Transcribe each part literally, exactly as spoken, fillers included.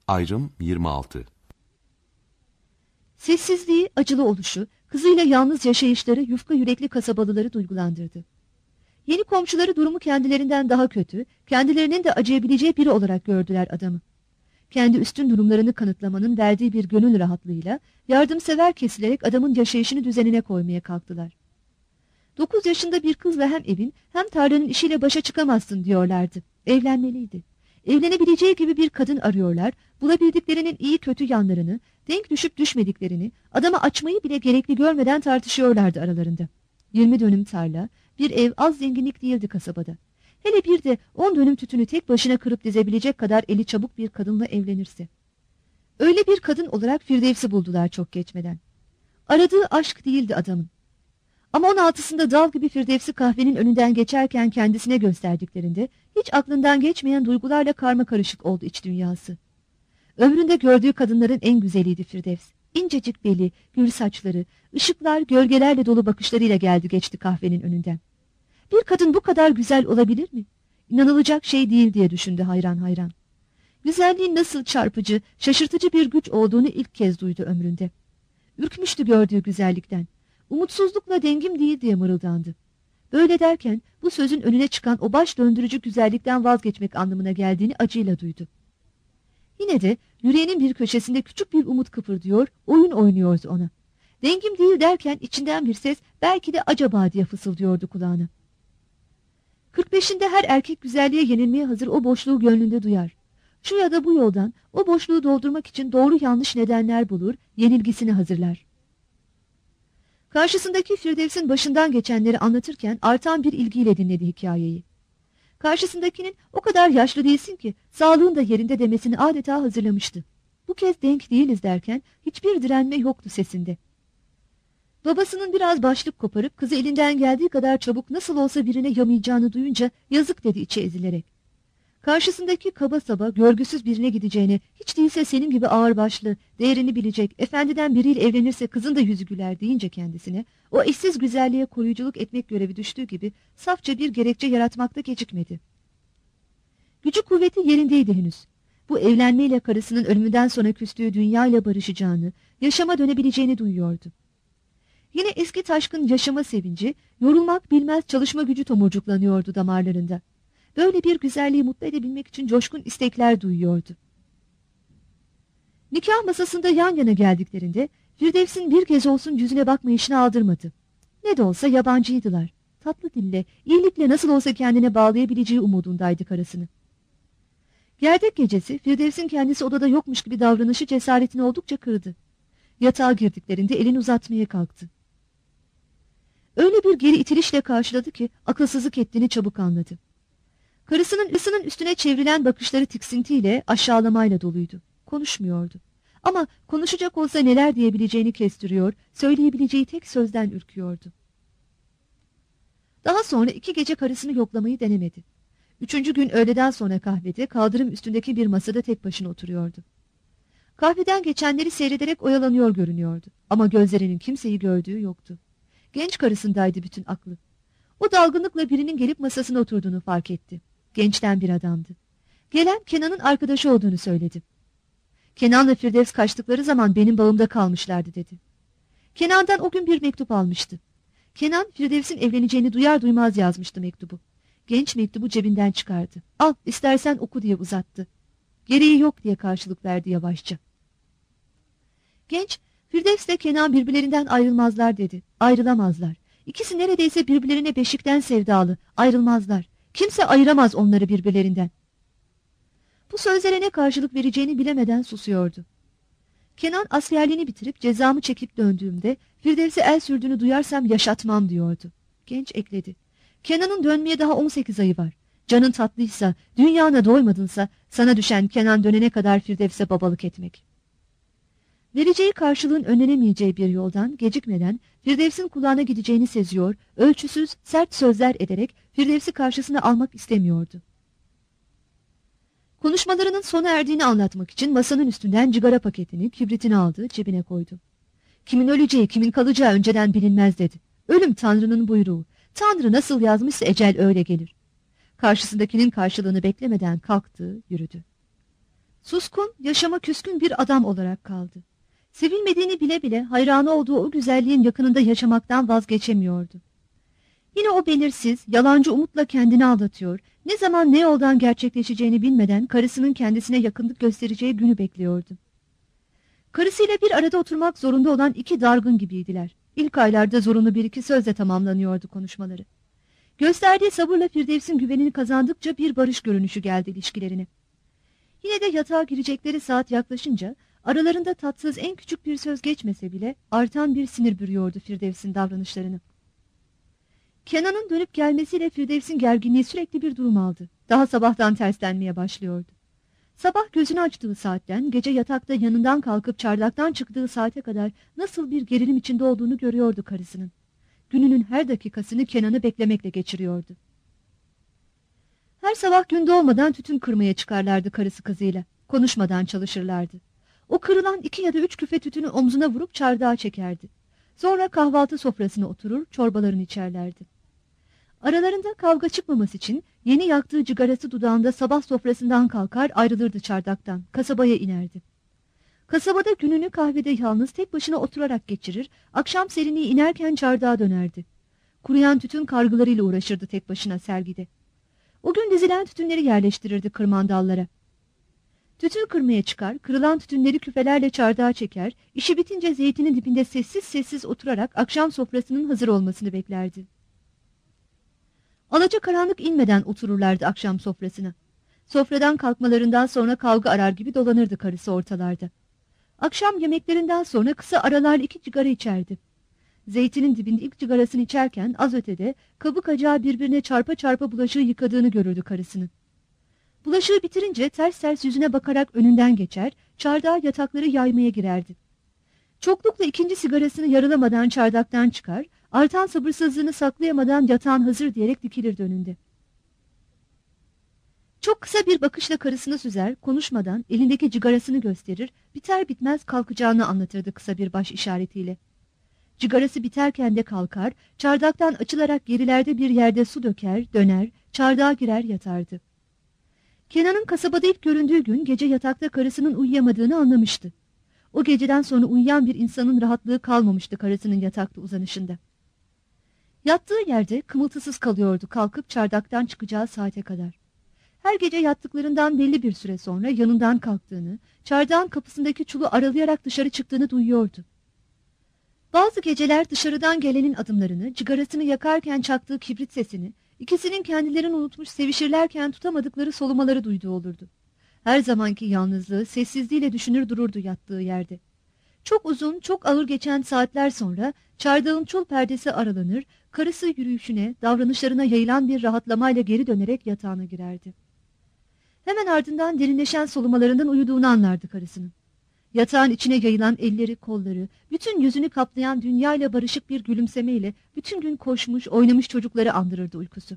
Ayrım yirmi altı. Sessizliği, acılı oluşu, kızıyla yalnız yaşayışları yufka yürekli kasabalıları duygulandırdı. Yeni komşuları durumu kendilerinden daha kötü, kendilerinin de acıyabileceği biri olarak gördüler adamı. Kendi üstün durumlarını kanıtlamanın verdiği bir gönül rahatlığıyla yardımsever kesilerek adamın yaşayışını düzenine koymaya kalktılar. Dokuz yaşında bir kızla hem evin hem tarlanın işiyle başa çıkamazsın diyorlardı. Evlenmeliydi. Evlenebileceği gibi bir kadın arıyorlar, bulabildiklerinin iyi kötü yanlarını, denk düşüp düşmediklerini, adama açmayı bile gerekli görmeden tartışıyorlardı aralarında. Yirmi dönüm tarla, bir ev az zenginlik değildi kasabada. Hele bir de on dönüm tütünü tek başına kırıp dizebilecek kadar eli çabuk bir kadınla evlenirse. Öyle bir kadın olarak Firdevs'i buldular çok geçmeden. Aradığı aşk değildi adamın. Ama on altısında dal gibi Firdevs'i kahvenin önünden geçerken kendisine gösterdiklerinde hiç aklından geçmeyen duygularla karma karışık oldu iç dünyası. Ömründe gördüğü kadınların en güzeliydi Firdevs. İncecik beli, gül saçları, ışıklar, gölgelerle dolu bakışlarıyla geldi geçti kahvenin önünden. Bir kadın bu kadar güzel olabilir mi? İnanılacak şey değil diye düşündü hayran hayran. Güzelliğin nasıl çarpıcı, şaşırtıcı bir güç olduğunu ilk kez duydu ömründe. Ürkmüştü gördüğü güzellikten. Umutsuzlukla dengim değil diye mırıldandı. Böyle derken bu sözün önüne çıkan o baş döndürücü güzellikten vazgeçmek anlamına geldiğini acıyla duydu. Yine de yüreğinin bir köşesinde küçük bir umut kıpırdıyor, oyun oynuyordu ona. Dengim değil derken içinden bir ses belki de acaba diye fısıldıyordu kulağına. Kırk beşinde her erkek güzelliğe yenilmeye hazır o boşluğu gönlünde duyar. Şu ya da bu yoldan o boşluğu doldurmak için doğru yanlış nedenler bulur, yenilgisini hazırlar. Karşısındaki Firdevs'in başından geçenleri anlatırken artan bir ilgiyle dinledi hikayeyi. Karşısındakinin o kadar yaşlı değilsin ki sağlığın da yerinde demesini adeta hazırlamıştı. Bu kez denk değiliz derken hiçbir direnme yoktu sesinde. Babasının biraz başlık koparıp kızı elinden geldiği kadar çabuk nasıl olsa birine yamayacağını duyunca yazık dedi içi ezilerek. Karşısındaki kaba saba, görgüsüz birine gideceğine, hiç değilse senin gibi ağırbaşlı, değerini bilecek, efendiden biriyle evlenirse kızın da yüzü güler deyince kendisine, o eşsiz güzelliğe koruyuculuk etmek görevi düştüğü gibi safça bir gerekçe yaratmakta gecikmedi. Gücü kuvveti yerindeydi henüz. Bu evlenmeyle karısının ölümünden sonra küstüğü dünyayla barışacağını, yaşama dönebileceğini duyuyordu. Yine eski taşkın yaşama sevinci, yorulmak bilmez çalışma gücü tomurcuklanıyordu damarlarında. Böyle bir güzelliği mutlu edebilmek için coşkun istekler duyuyordu. Nikah masasında yan yana geldiklerinde Firdevs'in bir kez olsun yüzüne bakmayışını aldırmadı. Ne de olsa yabancıydılar. Tatlı dille, iyilikle nasıl olsa kendine bağlayabileceği umudundaydı karısını. Gerdek gecesi Firdevs'in kendisi odada yokmuş gibi davranışı cesaretini oldukça kırdı. Yatağa girdiklerinde elini uzatmaya kalktı. Öyle bir geri itilişle karşıladı ki akılsızlık ettiğini çabuk anladı. Karısının ısının üstüne çevrilen bakışları tiksintiyle, aşağılamayla doluydu. Konuşmuyordu. Ama konuşacak olsa neler diyebileceğini kestiriyor, söyleyebileceği tek sözden ürküyordu. Daha sonra iki gece karısını yoklamayı denemedi. Üçüncü gün öğleden sonra kahvede, kaldırım üstündeki bir masada tek başına oturuyordu. Kahveden geçenleri seyrederek oyalanıyor görünüyordu. Ama gözlerinin kimseyi gördüğü yoktu. Genç karısındaydı bütün aklı. O dalgınlıkla birinin gelip masasına oturduğunu fark etti. Gençten bir adamdı. Gelen Kenan'ın arkadaşı olduğunu söyledi. Kenan'la Firdevs kaçtıkları zaman benim bağımda kalmışlardı dedi. Kenan'dan o gün bir mektup almıştı. Kenan Firdevs'in evleneceğini duyar duymaz yazmıştı mektubu. Genç mektubu cebinden çıkardı. Al istersen oku diye uzattı. Gereği yok diye karşılık verdi yavaşça. Genç, Firdevs ile Kenan birbirlerinden ayrılmazlar dedi. Ayrılamazlar. İkisi neredeyse birbirlerine beşikten sevdalı. Ayrılmazlar. Kimse ayıramaz onları birbirlerinden. Bu sözlere ne karşılık vereceğini bilemeden susuyordu. Kenan askerliğini bitirip cezamı çekip döndüğümde Firdevs'e el sürdüğünü duyarsam yaşatmam diyordu. Genç ekledi. Kenan'ın dönmeye daha on sekiz ayı var. Canın tatlıysa, dünyana doymadınsa sana düşen Kenan dönene kadar Firdevs'e babalık etmek. Vereceği karşılığın önlenemeyeceği bir yoldan gecikmeden Firdevs'in kulağına gideceğini seziyor, ölçüsüz, sert sözler ederek Firdevs'i karşısına almak istemiyordu. Konuşmalarının sona erdiğini anlatmak için masanın üstünden cigara paketini, kibritini aldı, cebine koydu. Kimin öleceği, kimin kalacağı önceden bilinmez dedi. Ölüm Tanrı'nın buyruğu. Tanrı nasıl yazmışsa ecel öyle gelir. Karşısındakinin karşılığını beklemeden kalktı, yürüdü. Suskun, yaşama küskün bir adam olarak kaldı. Sevilmediğini bile bile hayranı olduğu o güzelliğin yakınında yaşamaktan vazgeçemiyordu. Yine o belirsiz, yalancı umutla kendini aldatıyor, ne zaman ne yoldan gerçekleşeceğini bilmeden karısının kendisine yakınlık göstereceği günü bekliyordu. Karısıyla bir arada oturmak zorunda olan iki dargın gibiydiler. İlk aylarda zorunlu bir iki sözle tamamlanıyordu konuşmaları. Gösterdiği sabırla Firdevs'in güvenini kazandıkça bir barış görünüşü geldi ilişkilerine. Yine de yatağa girecekleri saat yaklaşınca aralarında tatsız en küçük bir söz geçmese bile artan bir sinir bürüyordu Firdevs'in davranışlarını. Kenan'ın dönüp gelmesiyle Firdevs'in gerginliği sürekli bir durum aldı. Daha sabahtan terslenmeye başlıyordu. Sabah gözünü açtığı saatten gece yatakta yanından kalkıp çardaktan çıktığı saate kadar nasıl bir gerilim içinde olduğunu görüyordu karısının. Gününün her dakikasını Kenan'ı beklemekle geçiriyordu. Her sabah gün doğmadan tütün kırmaya çıkarlardı karısı kızıyla. Konuşmadan çalışırlardı. O kırılan iki ya da üç küfe tütünü omzuna vurup çardağa çekerdi. Sonra kahvaltı sofrasına oturur, çorbalarını içerlerdi. Aralarında kavga çıkmaması için yeni yaktığı cigarası dudağında sabah sofrasından kalkar ayrılırdı çardaktan, kasabaya inerdi. Kasabada gününü kahvede yalnız tek başına oturarak geçirir, akşam serinliği inerken çardağa dönerdi. Kuruyan tütün kargılarıyla uğraşırdı tek başına sergide. O gün dizilen tütünleri yerleştirirdi kırmandallara. Tütün kırmaya çıkar, kırılan tütünleri küfelerle çardağa çeker, işi bitince zeytinin dibinde sessiz sessiz oturarak akşam sofrasının hazır olmasını beklerdi. Alacakaranlık inmeden otururlardı akşam sofrasına. Sofradan kalkmalarından sonra kavga arar gibi dolanırdı karısı ortalarda. Akşam yemeklerinden sonra kısa aralarla iki cigara içerdi. Zeytinin dibinde ilk cigarasını içerken az ötede kabuk acağı birbirine çarpa çarpa bulaşığı yıkadığını görürdü karısının. Bulaşığı bitirince ters ters yüzüne bakarak önünden geçer, çardağa yatakları yaymaya girerdi. Çoklukla ikinci sigarasını yarılamadan çardaktan çıkar, artan sabırsızlığını saklayamadan yatağın hazır diyerek dikilirdi önünde. Çok kısa bir bakışla karısını süzer, konuşmadan elindeki cigarasını gösterir, biter bitmez kalkacağını anlatırdı kısa bir baş işaretiyle. Cigarası biterken de kalkar, çardaktan açılarak gerilerde bir yerde su döker, döner, çardağa girer yatardı. Kenan'ın kasabada ilk göründüğü gün gece yatakta karısının uyuyamadığını anlamıştı. O geceden sonra uyuyan bir insanın rahatlığı kalmamıştı karısının yatakta uzanışında. Yattığı yerde kımıltısız kalıyordu kalkıp çardaktan çıkacağı saate kadar. Her gece yattıklarından belli bir süre sonra yanından kalktığını, çardağın kapısındaki çulu aralayarak dışarı çıktığını duyuyordu. Bazı geceler dışarıdan gelenin adımlarını, cigarasını yakarken çaktığı kibrit sesini, ikisinin kendilerini unutmuş sevişirlerken tutamadıkları solumaları duyduğu olurdu. Her zamanki yalnızlığı, sessizliğiyle düşünür dururdu yattığı yerde. Çok uzun, çok ağır geçen saatler sonra çardağın çul perdesi aralanır, karısı yürüyüşüne, davranışlarına yayılan bir rahatlamayla geri dönerek yatağına girerdi. Hemen ardından derinleşen solumalarından uyuduğunu anlardı karısının. Yatağın içine yayılan elleri, kolları, bütün yüzünü kaplayan dünyayla barışık bir gülümsemeyle bütün gün koşmuş, oynamış çocukları andırırdı uykusu.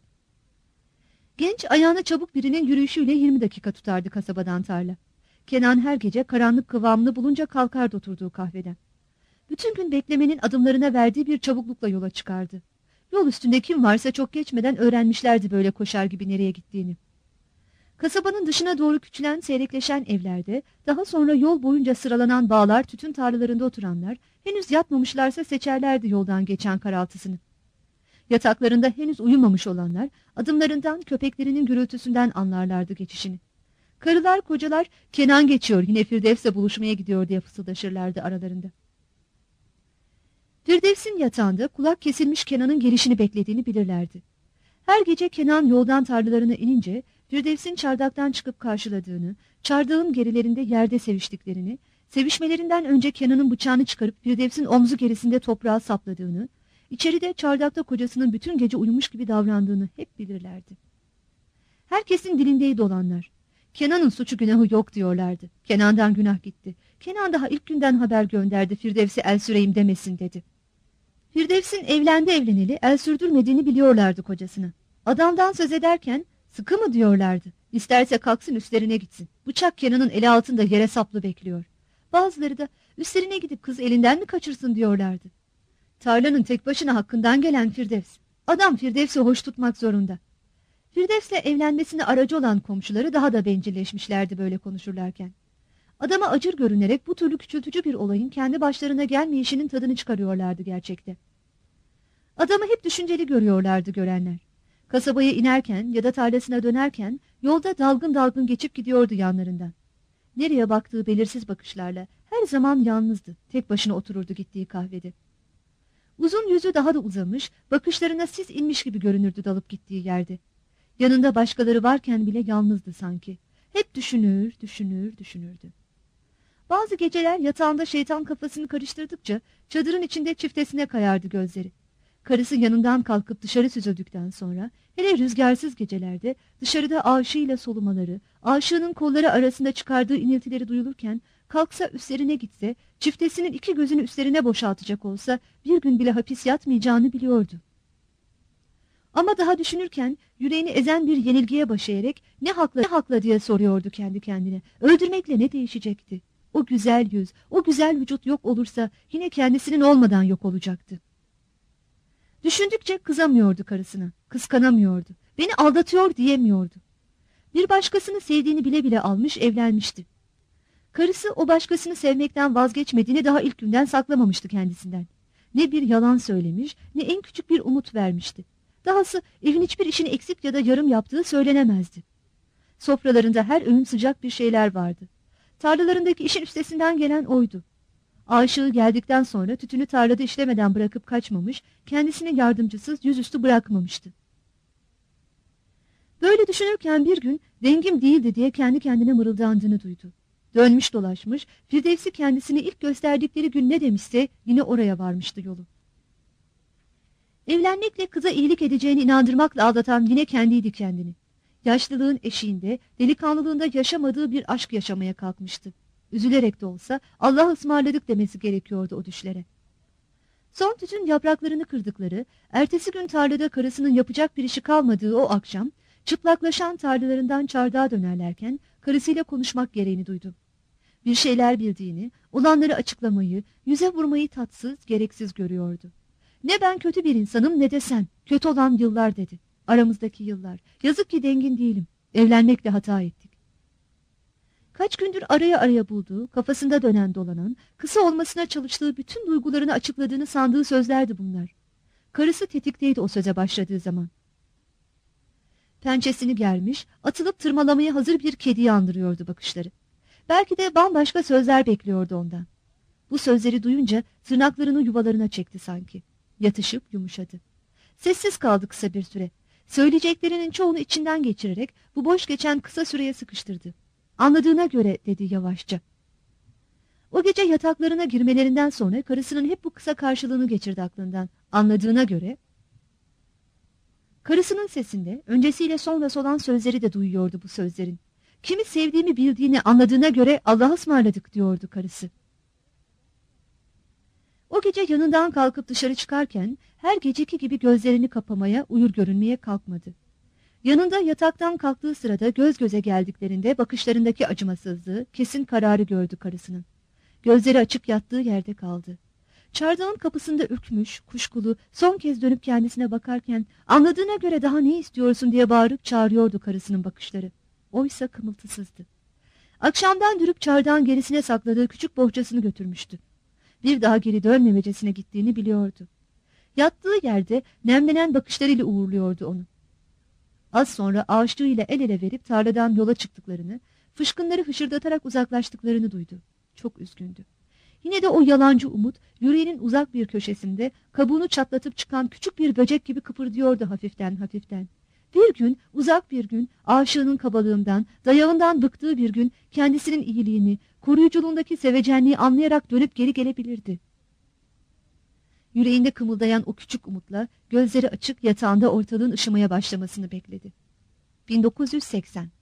Genç ayağına çabuk birinin yürüyüşüyle yirmi dakika tutardı kasabadan tarla. Kenan her gece karanlık kıvamını bulunca kalkardı oturduğu kahveden. Bütün gün beklemenin adımlarına verdiği bir çabuklukla yola çıkardı. Yol üstünde kim varsa çok geçmeden öğrenmişlerdi böyle koşar gibi nereye gittiğini. Kasabanın dışına doğru küçülen seyrekleşen evlerde, daha sonra yol boyunca sıralanan bağlar, tütün tarlalarında oturanlar, henüz yatmamışlarsa seçerlerdi yoldan geçen karaltısını. Yataklarında henüz uyumamış olanlar, adımlarından, köpeklerinin gürültüsünden anlarlardı geçişini. Karılar, kocalar, Kenan geçiyor, yine Firdevs'le buluşmaya gidiyor diye fısıldaşırlardı aralarında. Firdevs'in yatağında kulak kesilmiş Kenan'ın gelişini beklediğini bilirlerdi. Her gece Kenan yoldan tarlalarına inince, Firdevs'in çardaktan çıkıp karşıladığını, çardağın gerilerinde yerde seviştiklerini, sevişmelerinden önce Kenan'ın bıçağını çıkarıp Firdevs'in omzu gerisinde toprağa sapladığını, içeride çardakta kocasının bütün gece uyumuş gibi davrandığını hep bilirlerdi. Herkesin dilindeydi olanlar. Kenan'ın suçu günahı yok diyorlardı. Kenan'dan günah gitti. Kenan daha ilk günden haber gönderdi, Firdevs'i el süreyim demesin dedi. Firdevs'in evlendi evleneli el sürdürmediğini biliyorlardı kocasına. Adamdan söz ederken sıkı mı diyorlardı. İsterse kalksın üstlerine gitsin. Bıçak Kenan'ın eli altında yere saplı bekliyor. Bazıları da üstlerine gidip kız elinden mi kaçırsın diyorlardı. Tarlanın tek başına hakkından gelen Firdevs. Adam Firdevs'i hoş tutmak zorunda. Firdevs'le evlenmesine aracı olan komşuları daha da bencilleşmişlerdi böyle konuşurlarken. Adama acır görünerek bu türlü küçültücü bir olayın kendi başlarına gelmeyişinin tadını çıkarıyorlardı gerçekte. Adamı hep düşünceli görüyorlardı görenler. Kasabaya inerken ya da tarlasına dönerken yolda dalgın dalgın geçip gidiyordu yanlarından. Nereye baktığı belirsiz bakışlarla her zaman yalnızdı, tek başına otururdu gittiği kahvede. Uzun yüzü daha da uzamış, bakışlarına sis inmiş gibi görünürdü dalıp gittiği yerde. Yanında başkaları varken bile yalnızdı sanki. Hep düşünür, düşünür, düşünürdü. Bazı geceler yatağında şeytan kafasını karıştırdıkça çadırın içinde çiftesine kayardı gözleri. Karısı yanından kalkıp dışarı süzüldükten sonra, hele rüzgarsız gecelerde dışarıda aşığıyla solumaları, aşığının kolları arasında çıkardığı iniltileri duyulurken, kalksa üstlerine gitse, çiftesinin iki gözünü üstlerine boşaltacak olsa bir gün bile hapis yatmayacağını biliyordu. Ama daha düşünürken yüreğini ezen bir yenilgiye baş eğerek ne hakla ne hakla diye soruyordu kendi kendine. Öldürmekle ne değişecekti? O güzel yüz, o güzel vücut yok olursa yine kendisinin olmadan yok olacaktı. Düşündükçe kızamıyordu karısına, kıskanamıyordu. Beni aldatıyor diyemiyordu. Bir başkasını sevdiğini bile bile almış, evlenmişti. Karısı o başkasını sevmekten vazgeçmediğini daha ilk günden saklamamıştı kendisinden. Ne bir yalan söylemiş, ne en küçük bir umut vermişti. Dahası evin hiçbir işini eksik ya da yarım yaptığı söylenemezdi. Sofralarında her öğün sıcak bir şeyler vardı. Tarlalarındaki işin üstesinden gelen oydu. Aşığı geldikten sonra tütünü tarlada işlemeden bırakıp kaçmamış, kendisini yardımcısız yüzüstü bırakmamıştı. Böyle düşünürken bir gün dengim değildi diye kendi kendine mırıldandığını duydu. Dönmüş dolaşmış, Firdevs'i kendisini ilk gösterdikleri gün ne demişse yine oraya varmıştı yolu. Evlenmekle kıza iyilik edeceğini inandırmakla aldatan yine kendiydi kendini. Yaşlılığın eşiğinde, delikanlılığında yaşamadığı bir aşk yaşamaya kalkmıştı. Üzülerek de olsa Allah'a ısmarladık demesi gerekiyordu o düşlere. Son tütün yapraklarını kırdıkları, ertesi gün tarlada karısının yapacak bir işi kalmadığı o akşam, çıplaklaşan tarlalarından çardağa dönerlerken karısıyla konuşmak gereğini duydu. Bir şeyler bildiğini, olanları açıklamayı, yüze vurmayı tatsız, gereksiz görüyordu. Ne ben kötü bir insanım ne de sen, kötü olan yıllar dedi. Aramızdaki yıllar, yazık ki dengin değilim, evlenmekle hata ettik. Kaç gündür araya araya bulduğu, kafasında dönen dolanan, kısa olmasına çalıştığı bütün duygularını açıkladığını sandığı sözlerdi bunlar. Karısı tetikteydi o söze başladığı zaman. Pençesini germiş, atılıp tırmalamaya hazır bir kediyi andırıyordu bakışları. Belki de bambaşka sözler bekliyordu ondan. Bu sözleri duyunca tırnaklarını yuvalarına çekti sanki. Yatışıp yumuşadı. Sessiz kaldı kısa bir süre. Söyleyeceklerinin çoğunu içinden geçirerek bu boş geçen kısa süreye sıkıştırdı. Anladığına göre dedi yavaşça. O gece yataklarına girmelerinden sonra karısının hep bu kısa karşılığını geçirdi aklından. Anladığına göre... Karısının sesinde öncesiyle sonrası olan sözleri de duyuyordu bu sözlerin. Kimi sevdiğimi bildiğini anladığına göre Allah'a ısmarladık diyordu karısı. O gece yanından kalkıp dışarı çıkarken her geceki gibi gözlerini kapamaya, uyur görünmeye kalkmadı. Yanında yataktan kalktığı sırada göz göze geldiklerinde bakışlarındaki acımasızlığı, kesin kararı gördü karısının. Gözleri açık yattığı yerde kaldı. Çardağın kapısında ürkmüş, kuşkulu, son kez dönüp kendisine bakarken anladığına göre daha ne istiyorsun diye bağırıp çağırıyordu karısının bakışları. Oysa kımıltısızdı. Akşamdan dürüp çardağın gerisine sakladığı küçük bohçasını götürmüştü. Bir daha geri dönmemecesine gittiğini biliyordu. Yattığı yerde nemlenen bakışlarıyla uğurluyordu onu. Az sonra aşığıyla el ele verip tarladan yola çıktıklarını, fışkınları hışırdatarak uzaklaştıklarını duydu. Çok üzgündü. Yine de o yalancı umut, yüreğinin uzak bir köşesinde kabuğunu çatlatıp çıkan küçük bir böcek gibi kıpırdıyordu hafiften hafiften. Bir gün, uzak bir gün, aşığının kabalığından, dayağından bıktığı bir gün kendisinin iyiliğini, koruyuculuğundaki sevecenliği anlayarak dönüp geri gelebilirdi. Yüreğinde kımıldayan o küçük umutla gözleri açık yatağında ortalığın ışımaya başlamasını bekledi. bin dokuz yüz seksen